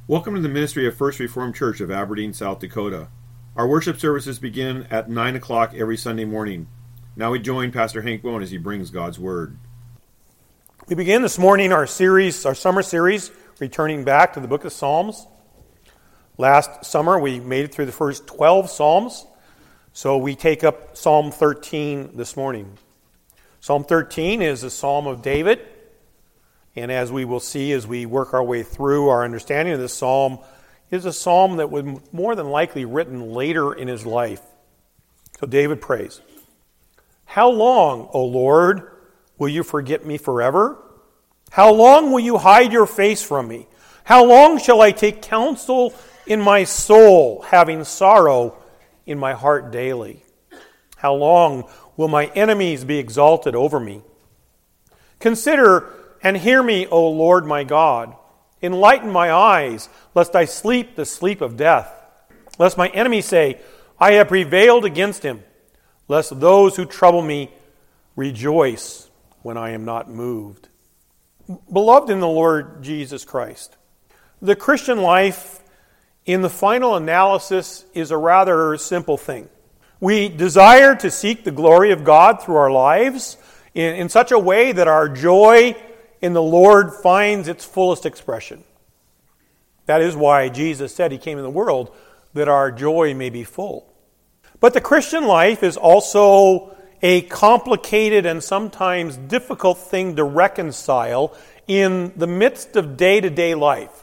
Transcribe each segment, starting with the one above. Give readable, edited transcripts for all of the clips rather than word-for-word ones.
Welcome to the ministry of First Reformed Church of Aberdeen, South Dakota. Our worship services begin at 9 o'clock every Sunday morning. Now we join Pastor Hank Bone as he brings God's Word. We begin this morning our summer series, returning back to the book of Psalms. Last summer we made it through the first 12 Psalms, so we take up Psalm 13 this morning. Psalm 13 is a psalm of David, and as we will see as we work our way through our understanding of this psalm, is a psalm that was more than likely written later in his life. So David prays, "How long, O Lord, will you forget me forever? How long will you hide your face from me? How long shall I take counsel in my soul, having sorrow in my heart daily? How long will my enemies be exalted over me? Consider and hear me, O Lord my God. Enlighten my eyes, lest I sleep the sleep of death. Lest my enemies say, I have prevailed against him. Lest those who trouble me rejoice when I am not moved." Beloved in the Lord Jesus Christ, the Christian life, in the final analysis, is a rather simple thing. We desire to seek the glory of God through our lives in such a way that our joy in the Lord finds its fullest expression. That is why Jesus said he came in the world, that our joy may be full. But the Christian life is also a complicated and sometimes difficult thing to reconcile in the midst of day-to-day life.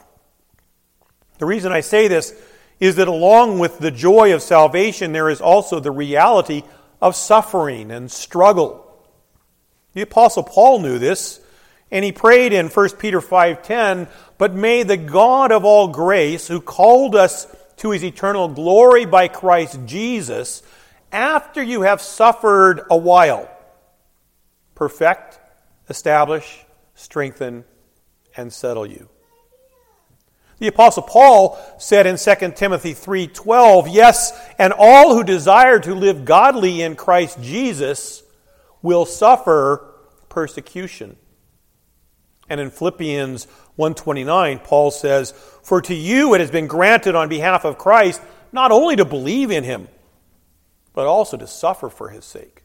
The reason I say this is that along with the joy of salvation, there is also the reality of suffering and struggle. The Apostle Paul knew this, and he prayed in 1 Peter 5:10, "But may the God of all grace, who called us to his eternal glory by Christ Jesus, after you have suffered a while, perfect, establish, strengthen, and settle you." The Apostle Paul said in 2 Timothy 3:12, "Yes, and all who desire to live godly in Christ Jesus will suffer persecution." And in Philippians 1:29, Paul says, "For to you it has been granted on behalf of Christ not only to believe in him, but also to suffer for his sake."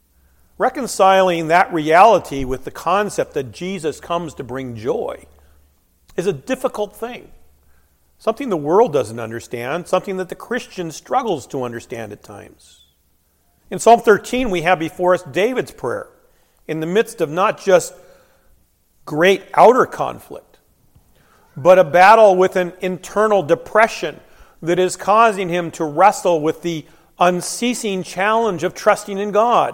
Reconciling that reality with the concept that Jesus comes to bring joy is a difficult thing. Something the world doesn't understand, something that the Christian struggles to understand at times. In Psalm 13, we have before us David's prayer in the midst of not just great outer conflict, but a battle with an internal depression that is causing him to wrestle with the unceasing challenge of trusting in God.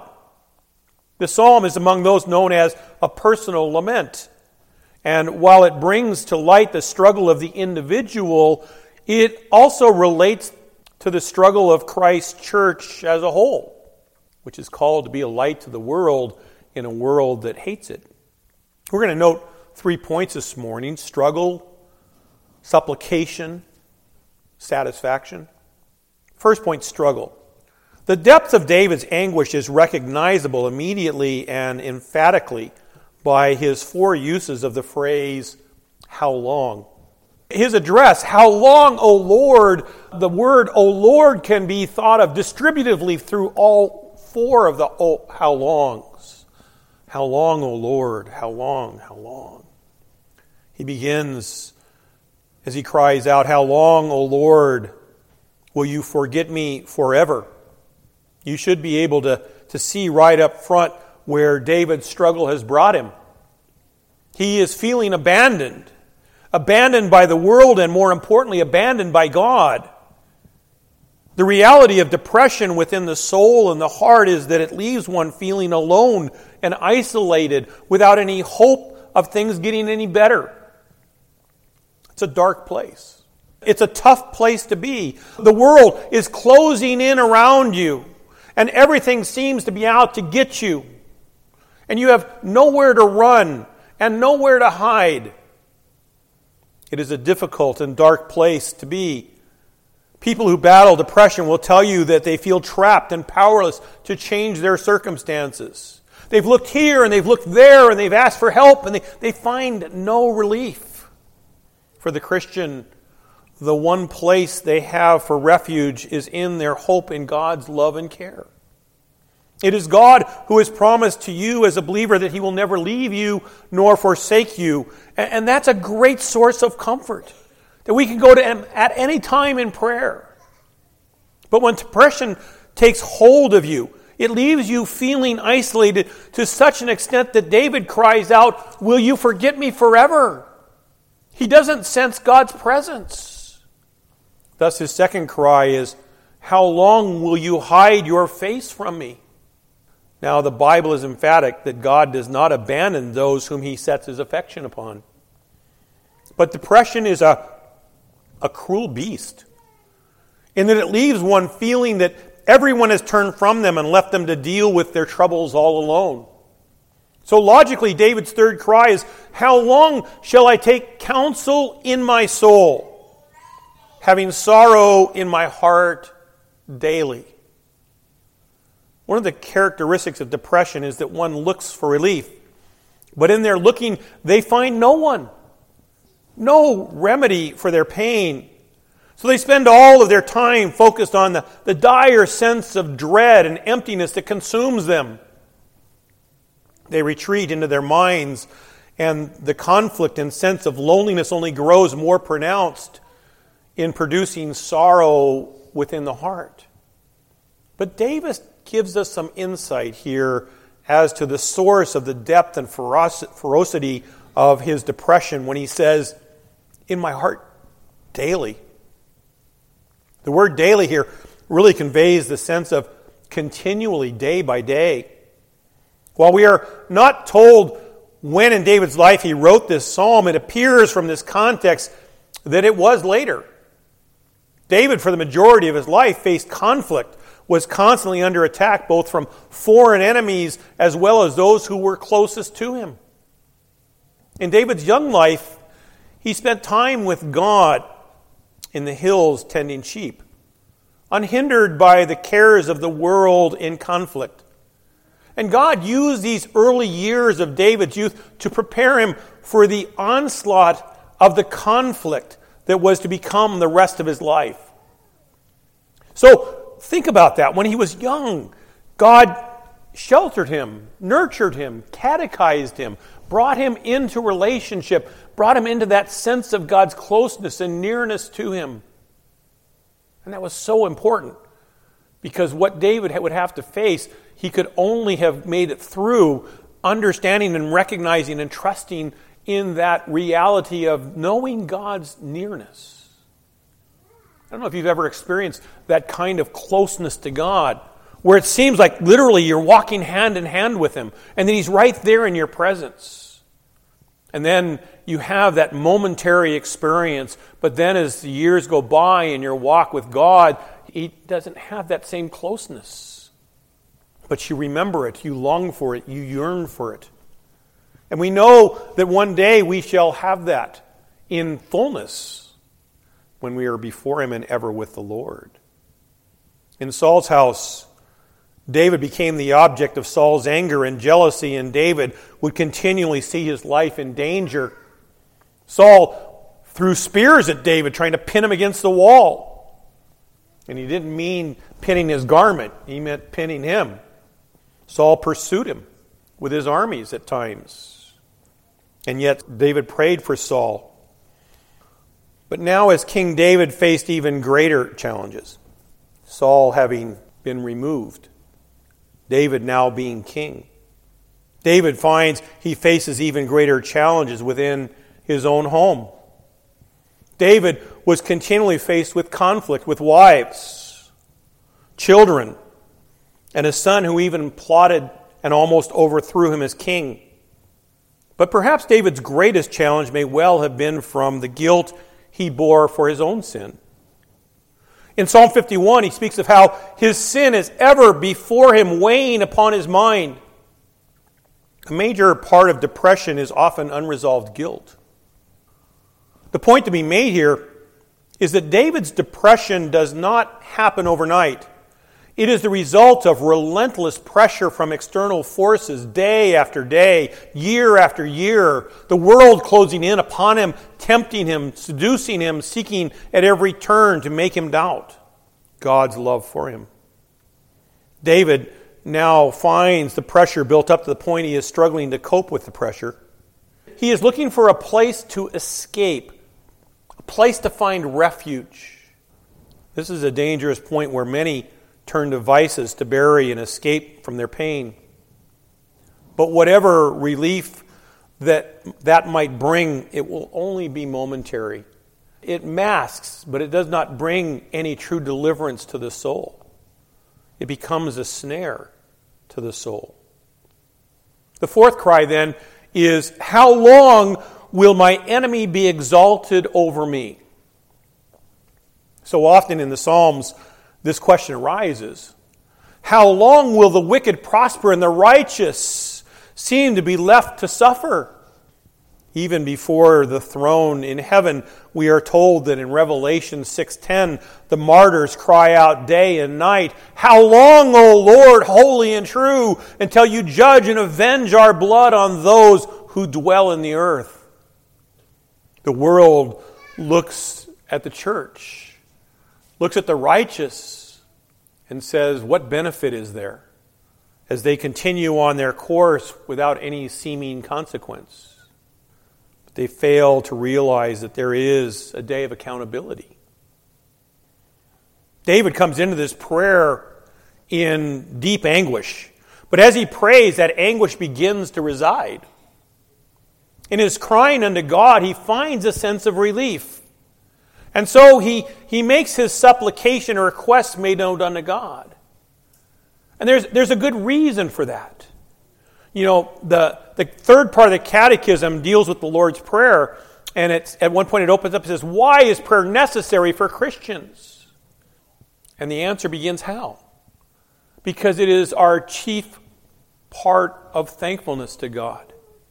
The psalm is among those known as a personal lament. And while it brings to light the struggle of the individual, it also relates to the struggle of Christ's church as a whole, which is called to be a light to the world in a world that hates it. We're going to note 3 points this morning: struggle, supplication, satisfaction. First point, struggle. The depth of David's anguish is recognizable immediately and emphatically by his 4 uses of the phrase, "How long?" His address, "How long, O Lord?" The word "O Lord" can be thought of distributively through all 4 of the how longs. How long, O Lord? How long? How long? He begins as he cries out, "How long, O Lord, will you forget me forever?" You should be able to see right up front where David's struggle has brought him. He is feeling abandoned by the world, and more importantly, abandoned by God. The reality of depression within the soul and the heart is that it leaves one feeling alone and isolated without any hope of things getting any better. It's a dark place. It's a tough place to be. The world is closing in around you, and everything seems to be out to get you. And you have nowhere to run and nowhere to hide. It is a difficult and dark place to be. People who battle depression will tell you that they feel trapped and powerless to change their circumstances. They've looked here and they've looked there and they've asked for help and they find no relief. For the Christian, the one place they have for refuge is in their hope in God's love and care. It is God who has promised to you as a believer that He will never leave you nor forsake you. And that's a great source of comfort, that we can go to Him at any time in prayer. But when depression takes hold of you, it leaves you feeling isolated to such an extent that David cries out, "Will you forget me forever?" He doesn't sense God's presence. Thus his second cry is, "How long will you hide your face from me?" Now the Bible is emphatic that God does not abandon those whom He sets His affection upon. But depression is a cruel beast, in that it leaves one feeling that everyone has turned from them and left them to deal with their troubles all alone. So logically, David's third cry is, "How long shall I take counsel in my soul, having sorrow in my heart daily?" One of the characteristics of depression is that one looks for relief, but in their looking, they find no remedy for their pain. So they spend all of their time focused on the dire sense of dread and emptiness that consumes them. They retreat into their minds, and the conflict and sense of loneliness only grows more pronounced in producing sorrow within the heart. But David gives us some insight here as to the source of the depth and ferocity of his depression when he says, "In my heart daily." The word daily here really conveys the sense of continually, day by day. While we are not told when in David's life he wrote this psalm, it appears from this context that it was later. David, for the majority of his life, faced conflict, was constantly under attack both from foreign enemies as well as those who were closest to him. In David's young life, he spent time with God in the hills tending sheep, unhindered by the cares of the world in conflict. And God used these early years of David's youth to prepare him for the onslaught of the conflict that was to become the rest of his life. So think about that. When he was young, God sheltered him, nurtured him, catechized him, brought him into relationship, brought him into that sense of God's closeness and nearness to him. And that was so important, because what David would have to face, he could only have made it through understanding and recognizing and trusting in that reality of knowing God's nearness. I don't know if you've ever experienced that kind of closeness to God, where it seems like literally you're walking hand in hand with Him, and then He's right there in your presence. And then you have that momentary experience, but then as the years go by in your walk with God, He doesn't have that same closeness. But you remember it, you long for it, you yearn for it. And we know that one day we shall have that in fullness when we are before Him and ever with the Lord. In Saul's house, David became the object of Saul's anger and jealousy, and David would continually see his life in danger. Saul threw spears at David, trying to pin him against the wall. And he didn't mean pinning his garment, he meant pinning him. Saul pursued him with his armies at times. And yet David prayed for Saul. But now as King David faced even greater challenges, Saul having been removed, David now being king, David finds he faces even greater challenges within his own home. David was continually faced with conflict with wives, children, and a son who even plotted and almost overthrew him as king. But perhaps David's greatest challenge may well have been from the guilt he bore for his own sin. In Psalm 51, he speaks of how his sin is ever before him, weighing upon his mind. A major part of depression is often unresolved guilt. The point to be made here is that David's depression does not happen overnight. It is the result of relentless pressure from external forces day after day, year after year. The world closing in upon him, tempting him, seducing him, seeking at every turn to make him doubt God's love for him. David now finds the pressure built up to the point he is struggling to cope with the pressure. He is looking for a place to escape, a place to find refuge. This is a dangerous point where many turn to vices to bury and escape from their pain. But whatever relief that might bring, it will only be momentary. It masks, but it does not bring any true deliverance to the soul. It becomes a snare to the soul. The fourth cry then is, how long will my enemy be exalted over me? So often in the Psalms, this question arises. How long will the wicked prosper and the righteous seem to be left to suffer? Even before the throne in heaven, we are told that in Revelation 6:10, the martyrs cry out day and night, how long, O Lord, holy and true, until you judge and avenge our blood on those who dwell in the earth? The world looks at the church, looks at the righteous, and says, what benefit is there as they continue on their course without any seeming consequence? But they fail to realize that there is a day of accountability. David comes into this prayer in deep anguish, but as he prays, that anguish begins to reside. In his crying unto God, he finds a sense of relief. And so he makes his supplication or request made known unto God. And there's a good reason for that. You know, the third part of the Catechism deals with the Lord's Prayer, and at one point it opens up and says, why is prayer necessary for Christians? And the answer begins how? Because it is our chief part of thankfulness to God.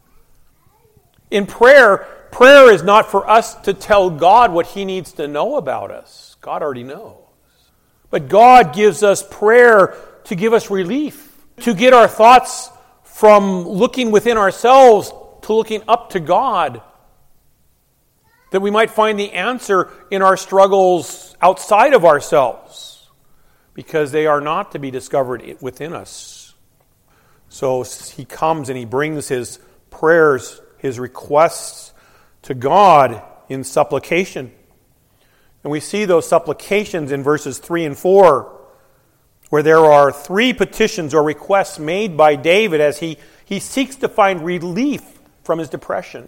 In prayer is not for us to tell God what He needs to know about us. God already knows. But God gives us prayer to give us relief, to get our thoughts from looking within ourselves to looking up to God, that we might find the answer in our struggles outside of ourselves, because they are not to be discovered within us. So he comes and he brings his prayers, his requests to God in supplication. And we see those supplications in verses 3 and 4, where there are 3 petitions or requests made by David as he seeks to find relief from his depression.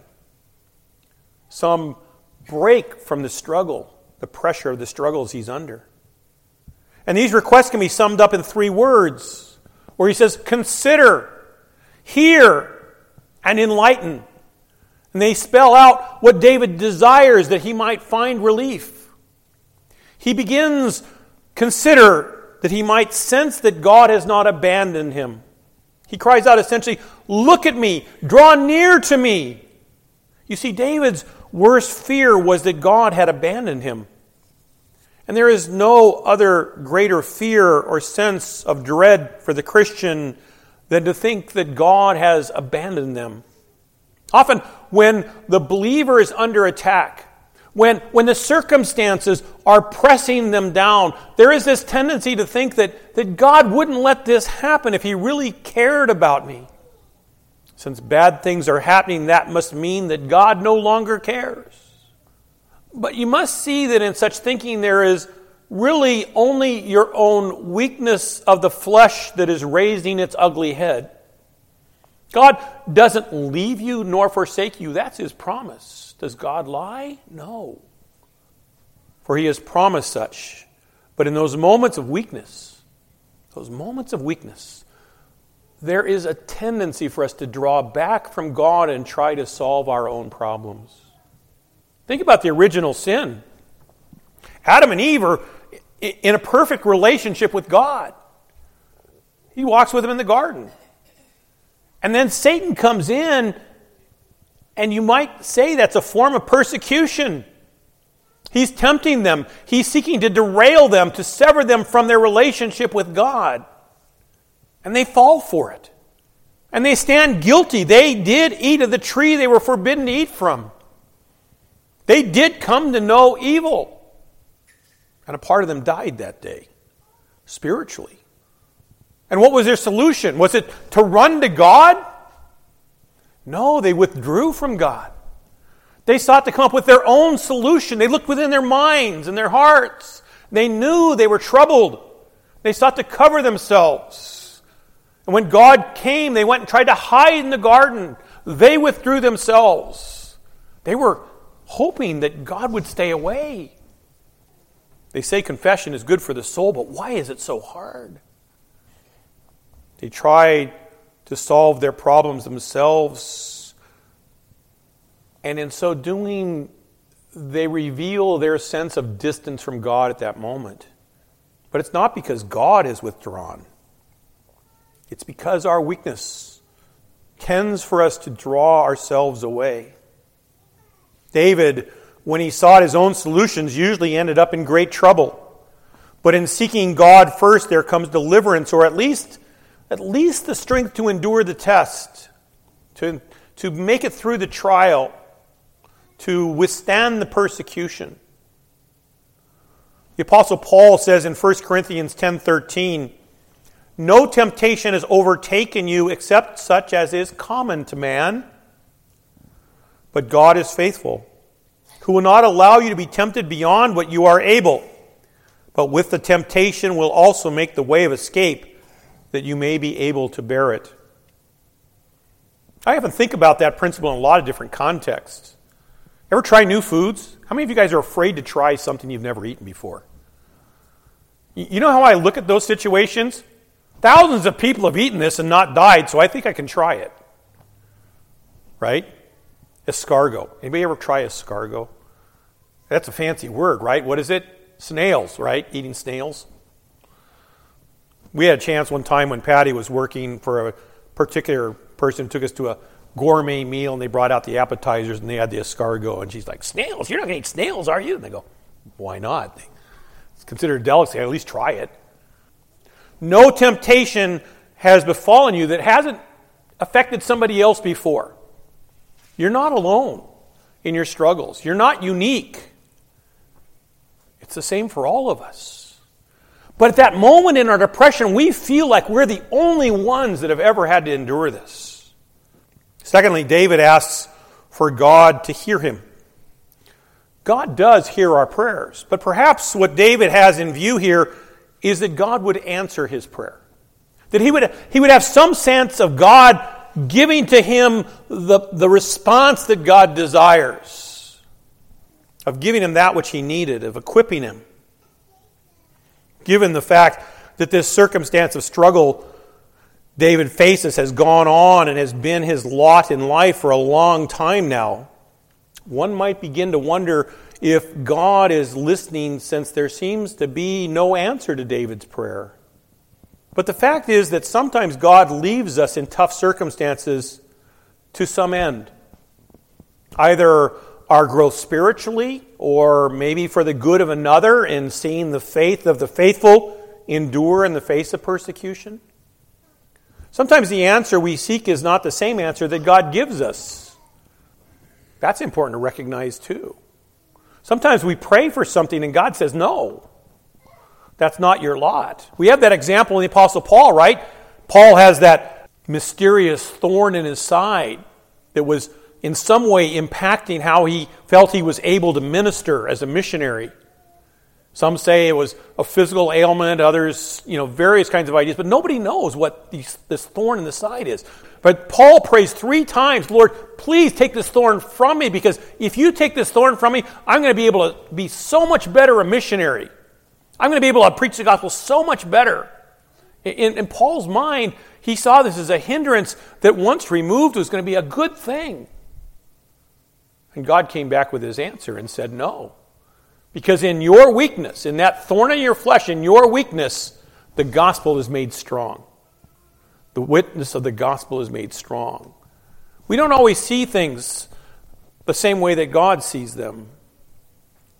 Some break from the struggle, the pressure of the struggles he's under. And these requests can be summed up in 3 words, where he says, consider, hear, and enlighten. And they spell out what David desires that he might find relief. He begins, consider, that he might sense that God has not abandoned him. He cries out essentially, look at me, draw near to me. You see, David's worst fear was that God had abandoned him. And there is no other greater fear or sense of dread for the Christian than to think that God has abandoned them. Often, when the believer is under attack, when the circumstances are pressing them down, there is this tendency to think that God wouldn't let this happen if He really cared about me. Since bad things are happening, that must mean that God no longer cares. But you must see that in such thinking there is really only your own weakness of the flesh that is raising its ugly head. God doesn't leave you nor forsake you. That's His promise. Does God lie? No. For He has promised such. But in those moments of weakness, there is a tendency for us to draw back from God and try to solve our own problems. Think about the original sin. Adam and Eve are in a perfect relationship with God. He walks with them in the garden. And then Satan comes in, and you might say that's a form of persecution. He's tempting them. He's seeking to derail them, to sever them from their relationship with God. And they fall for it. And they stand guilty. They did eat of the tree they were forbidden to eat from. They did come to know evil. And a part of them died that day, spiritually. And what was their solution? Was it to run to God? No, they withdrew from God. They sought to come up with their own solution. They looked within their minds and their hearts. They knew they were troubled. They sought to cover themselves. And when God came, they went and tried to hide in the garden. They withdrew themselves. They were hoping that God would stay away. They say confession is good for the soul, but why is it so hard? They tried to solve their problems themselves, and in so doing, they reveal their sense of distance from God at that moment. But it's not because God is withdrawn. It's because our weakness tends for us to draw ourselves away. David, when he sought his own solutions, usually ended up in great trouble. But in seeking God first, there comes deliverance, or at least the strength to endure the test, to make it through the trial, to withstand the persecution. The Apostle Paul says in 1 Corinthians 10:13, "No temptation has overtaken you except such as is common to man. But God is faithful, who will not allow you to be tempted beyond what you are able, but with the temptation will also make the way of escape, that you may be able to bear it." I often think about that principle in a lot of different contexts. Ever try new foods? How many of you guys are afraid to try something you've never eaten before? You know how I look at those situations? Thousands of people have eaten this and not died, so I think I can try it. Right? Escargot. Anybody ever try escargot? That's a fancy word, right? What is it? Snails, right? Eating snails. We had a chance one time when Patty was working for a particular person, took us to a gourmet meal, and they brought out the appetizers, and they had the escargot, and she's like, "Snails? You're not going to eat snails, are you?" And they go, "Why not? It's considered a delicacy. At least try it." No temptation has befallen you that hasn't affected somebody else before. You're not alone in your struggles. You're not unique. It's the same for all of us. But at that moment in our depression, we feel like we're the only ones that have ever had to endure this. Secondly, David asks for God to hear him. God does hear our prayers, but perhaps what David has in view here is that God would answer his prayer. That he would have some sense of God giving to him the response that God desires, of giving him that which he needed, of equipping him. Given the fact that this circumstance of struggle David faces has gone on and has been his lot in life for a long time now, one might begin to wonder if God is listening, since there seems to be no answer to David's prayer. But the fact is that sometimes God leaves us in tough circumstances to some end. Either our growth spiritually, or maybe for the good of another, in seeing the faith of the faithful endure in the face of persecution. Sometimes the answer we seek is not the same answer that God gives us. That's important to recognize too. Sometimes we pray for something and God says, "No, that's not your lot." We have that example in the Apostle Paul, right? Paul has that mysterious thorn in his side that was in some way impacting how he felt he was able to minister as a missionary. Some say it was a physical ailment, others, various kinds of ideas, but nobody knows what this thorn in the side is. But Paul prays 3 times, "Lord, please take this thorn from me, because if you take this thorn from me, I'm going to be able to be so much better a missionary. I'm going to be able to preach the gospel so much better." In Paul's mind, he saw this as a hindrance that once removed was going to be a good thing. And God came back with his answer and said, "No. Because in your weakness, in that thorn in your flesh, in your weakness, the gospel is made strong." The witness of the gospel is made strong. We don't always see things the same way that God sees them.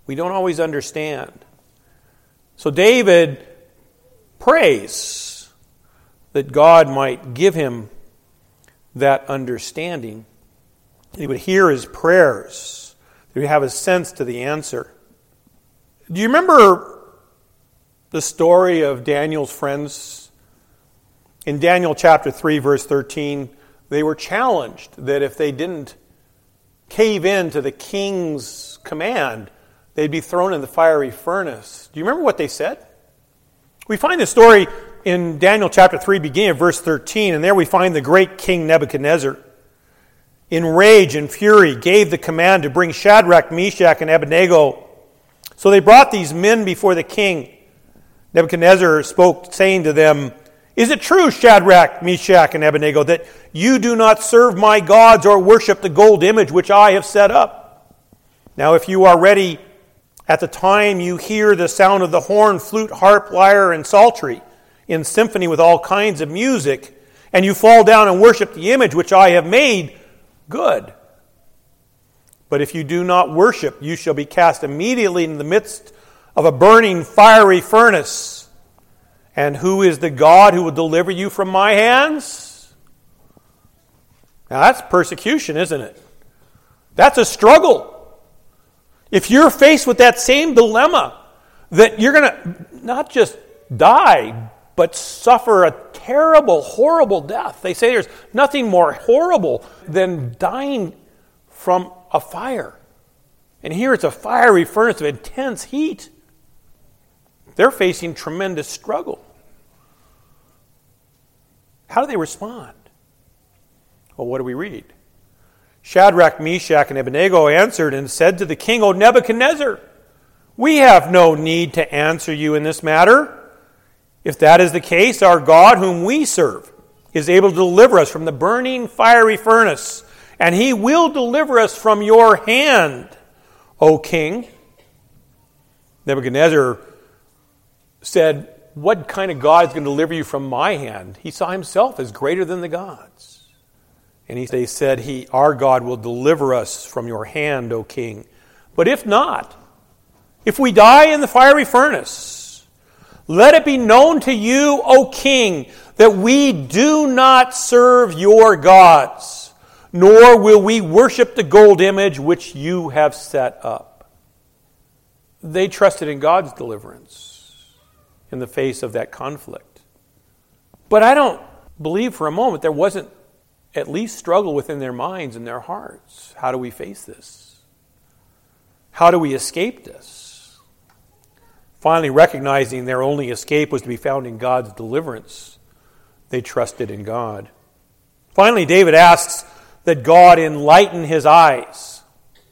We don't always understand. So David prays that God might give him that understanding. He would hear his prayers. He would have a sense to the answer. Do you remember the story of Daniel's friends? In Daniel chapter 3, verse 13, they were challenged that if they didn't cave in to the king's command, they'd be thrown in the fiery furnace. Do you remember what they said? We find the story in Daniel chapter 3, beginning at verse 13, and there we find the great king Nebuchadnezzar, in rage and fury, gave the command to bring Shadrach, Meshach, and Abednego. So they brought these men before the king. Nebuchadnezzar spoke, saying to them, "Is it true, Shadrach, Meshach, and Abednego, that you do not serve my gods or worship the gold image which I have set up? Now if you are ready at the time you hear the sound of the horn, flute, harp, lyre, and psaltery, in symphony with all kinds of music, and you fall down and worship the image which I have made, good. But if you do not worship, you shall be cast immediately in the midst of a burning fiery furnace. And who is the God who will deliver you from my hands?" Now that's persecution, isn't it? That's a struggle. If you're faced with that same dilemma, that you're going to not just die, but suffer a terrible, horrible death. They say there's nothing more horrible than dying from a fire. And here it's a fiery furnace of intense heat. They're facing tremendous struggle. How do they respond? Well, what do we read? Shadrach, Meshach, and Abednego answered and said to the king, "O Nebuchadnezzar, we have no need to answer you in this matter. If that is the case, our God whom we serve is able to deliver us from the burning fiery furnace, and he will deliver us from your hand, O king." Nebuchadnezzar said, "What kind of God is going to deliver you from my hand?" He saw himself as greater than the gods. And they said, "Our God will deliver us from your hand, O king. But if not, if we die in the fiery furnace, let it be known to you, O king, that we do not serve your gods, nor will we worship the gold image which you have set up." They trusted in God's deliverance in the face of that conflict. But I don't believe for a moment there wasn't at least struggle within their minds and their hearts. How do we face this? How do we escape this? Finally, recognizing their only escape was to be found in God's deliverance, they trusted in God. Finally, David asks that God enlighten his eyes.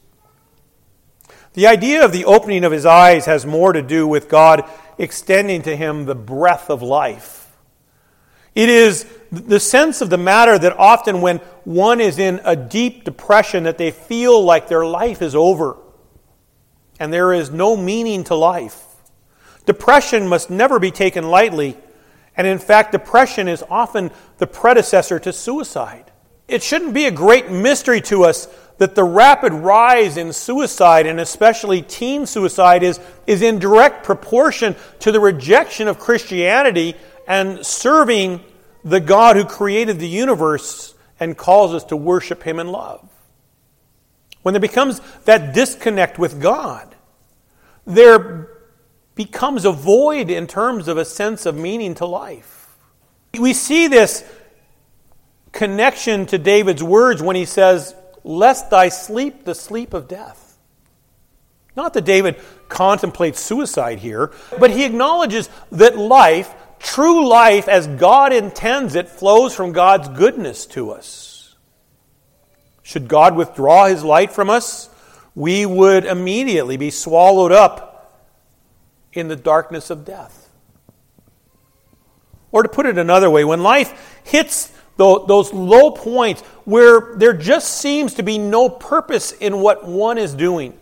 The idea of the opening of his eyes has more to do with God extending to him the breath of life. It is the sense of the matter that often when one is in a deep depression that they feel like their life is over and there is no meaning to life. Depression must never be taken lightly, and in fact, depression is often the predecessor to suicide. It shouldn't be a great mystery to us that the rapid rise in suicide, and especially teen suicide, is in direct proportion to the rejection of Christianity and serving the God who created the universe and calls us to worship him in love. When there becomes that disconnect with God, there becomes a void in terms of a sense of meaning to life. We see this connection to David's words when he says, "Lest I sleep the sleep of death." Not that David contemplates suicide here, but he acknowledges that life, true life as God intends it, flows from God's goodness to us. Should God withdraw his light from us, we would immediately be swallowed up in the darkness of death. Or to put it another way, when life hits those low points where there just seems to be no purpose in what one is doing,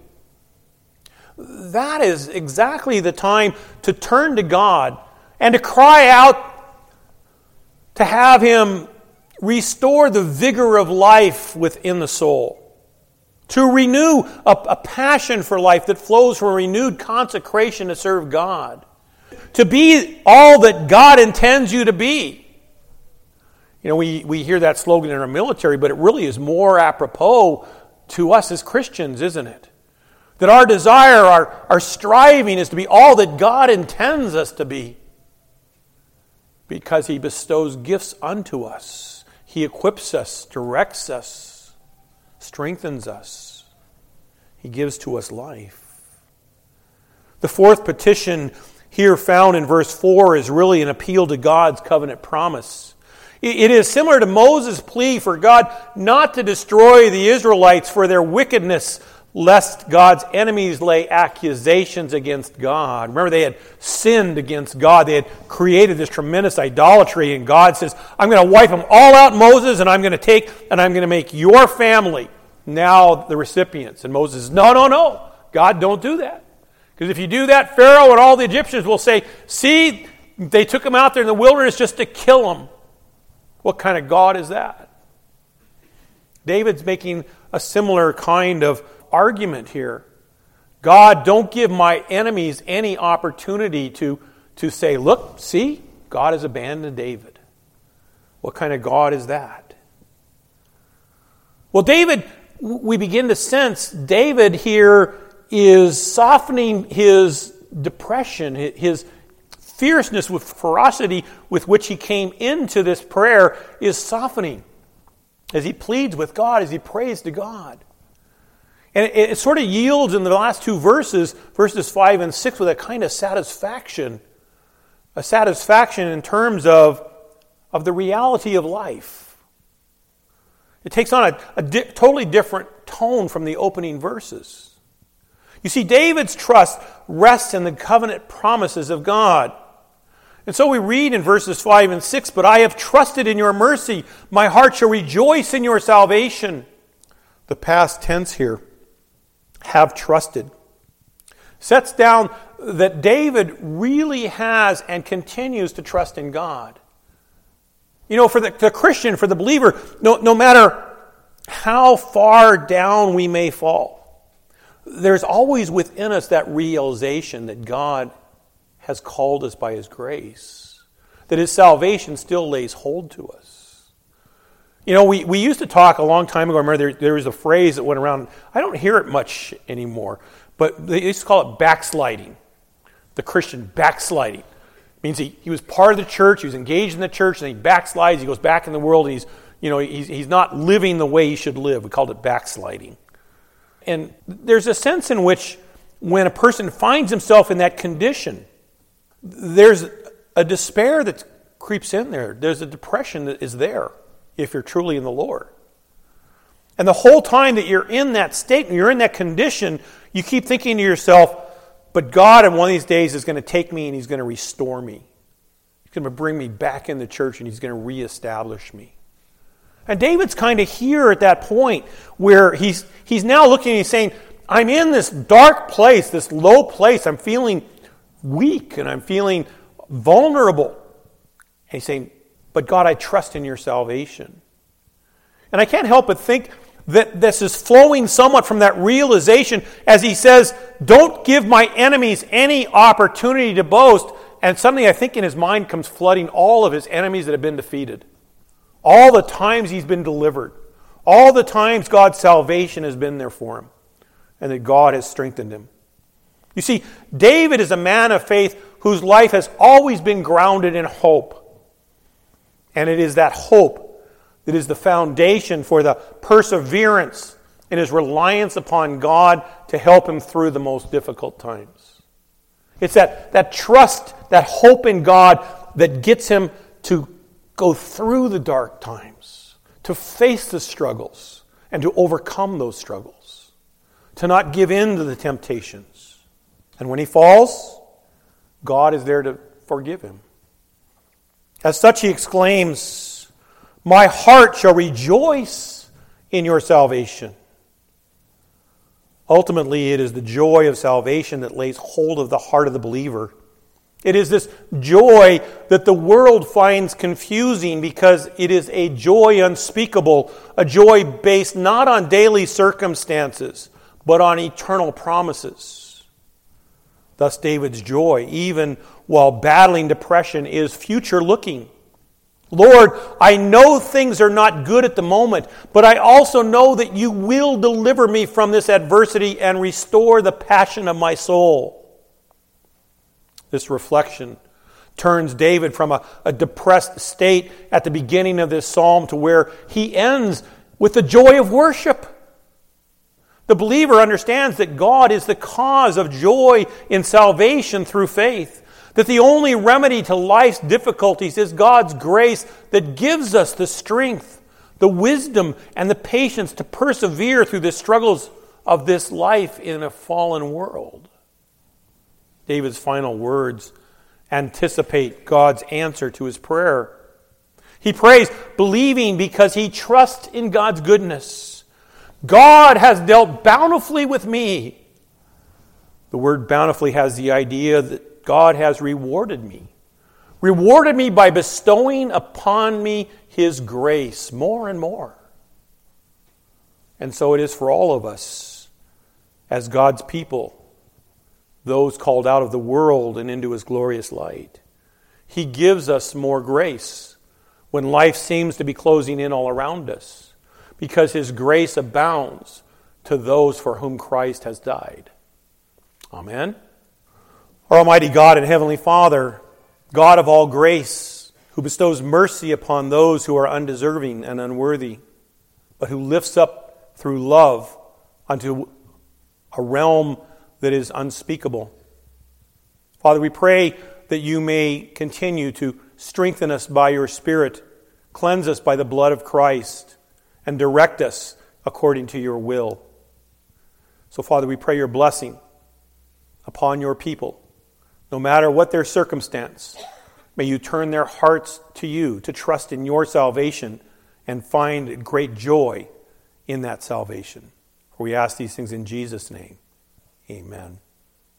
that is exactly the time to turn to God and to cry out to have him restore the vigor of life within the soul. To renew a passion for life that flows from a renewed consecration to serve God. To be all that God intends you to be. You know, we hear that slogan in our military, but it really is more apropos to us as Christians, isn't it? That our desire, our striving is to be all that God intends us to be. Because He bestows gifts unto us. He equips us, directs us, strengthens us. He gives to us life. The fourth petition here found in verse 4 is really an appeal to God's covenant promise. It is similar to Moses' plea for God not to destroy the Israelites for their wickedness, lest God's enemies lay accusations against God. Remember, they had sinned against God. They had created this tremendous idolatry, and God says, I'm going to wipe them all out, Moses, and I'm going to make your family now the recipients. And Moses says, no, God, don't do that. Because if you do that, Pharaoh and all the Egyptians will say, see, they took them out there in the wilderness just to kill them. What kind of God is that? David's making a similar kind of argument here. God, don't give my enemies any opportunity to say, look, see, God has abandoned David. What kind of God is that? Well, David, we begin to sense David here is softening his depression, his fierceness with ferocity with which he came into this prayer is softening as he pleads with God, as he prays to God. And it sort of yields in the last two verses 5 and 6, with a kind of satisfaction. A satisfaction in terms of the reality of life. It takes on a totally different tone from the opening verses. You see, David's trust rests in the covenant promises of God. And so we read in verses 5 and 6, but I have trusted in your mercy. My heart shall rejoice in your salvation. The past tense here, have trusted, sets down that David really has and continues to trust in God. You know, for the Christian, for the believer, no matter how far down we may fall, there's always within us that realization that God has called us by His grace, that His salvation still lays hold to us. You know, we used to talk a long time ago. I remember there was a phrase that went around. I don't hear it much anymore, but they used to call it backsliding. The Christian backsliding. It means he was part of the church, he was engaged in the church, and he backslides, he goes back in the world, and he's not living the way he should live. We called it backsliding. And there's a sense in which when a person finds himself in that condition, there's a despair that creeps in there. There's a depression that is there if you're truly in the Lord. And the whole time that you're in that state, and you're in that condition, you keep thinking to yourself, but God in one of these days is going to take me and He's going to restore me. He's going to bring me back in the church and He's going to reestablish me. And David's kind of here at that point where he's now looking and he's saying, I'm in this dark place, this low place. I'm feeling weak and I'm feeling vulnerable. And he's saying, but God, I trust in your salvation. And I can't help but think that this is flowing somewhat from that realization as he says, don't give my enemies any opportunity to boast. And suddenly I think in his mind comes flooding all of his enemies that have been defeated. All the times he's been delivered. All the times God's salvation has been there for him. And that God has strengthened him. You see, David is a man of faith whose life has always been grounded in hope. And it is that hope that is the foundation for the perseverance in his reliance upon God to help him through the most difficult times. It's that trust, that hope in God that gets him to go through the dark times, to face the struggles, and to overcome those struggles, to not give in to the temptations. And when he falls, God is there to forgive him. As such, he exclaims, my heart shall rejoice in your salvation. Ultimately, it is the joy of salvation that lays hold of the heart of the believer It is this joy that the world finds confusing because it is a joy unspeakable, a joy based not on daily circumstances, but on eternal promises. Thus, David's joy, even while battling depression, is future-looking. Lord, I know things are not good at the moment, but I also know that you will deliver me from this adversity and restore the passion of my soul. This reflection turns David from a depressed state at the beginning of this psalm to where he ends with the joy of worship. The believer understands that God is the cause of joy in salvation through faith, that the only remedy to life's difficulties is God's grace that gives us the strength, the wisdom, and the patience to persevere through the struggles of this life in a fallen world. David's final words anticipate God's answer to his prayer. He prays, believing because he trusts in God's goodness. God has dealt bountifully with me. The word bountifully has the idea that God has rewarded me by bestowing upon me his grace more and more. And so it is for all of us as God's people, those called out of the world and into his glorious light. He gives us more grace when life seems to be closing in all around us, because his grace abounds to those for whom Christ has died. Amen. Our Almighty God and Heavenly Father, God of all grace, who bestows mercy upon those who are undeserving and unworthy, but who lifts up through love unto a realm that is unspeakable. Father, we pray that you may continue to strengthen us by your Spirit, cleanse us by the blood of Christ, and direct us according to your will. So, Father, we pray your blessing upon your people. No matter what their circumstance, may you turn their hearts to you, to trust in your salvation, and find great joy in that salvation. For we ask these things in Jesus' name. Amen.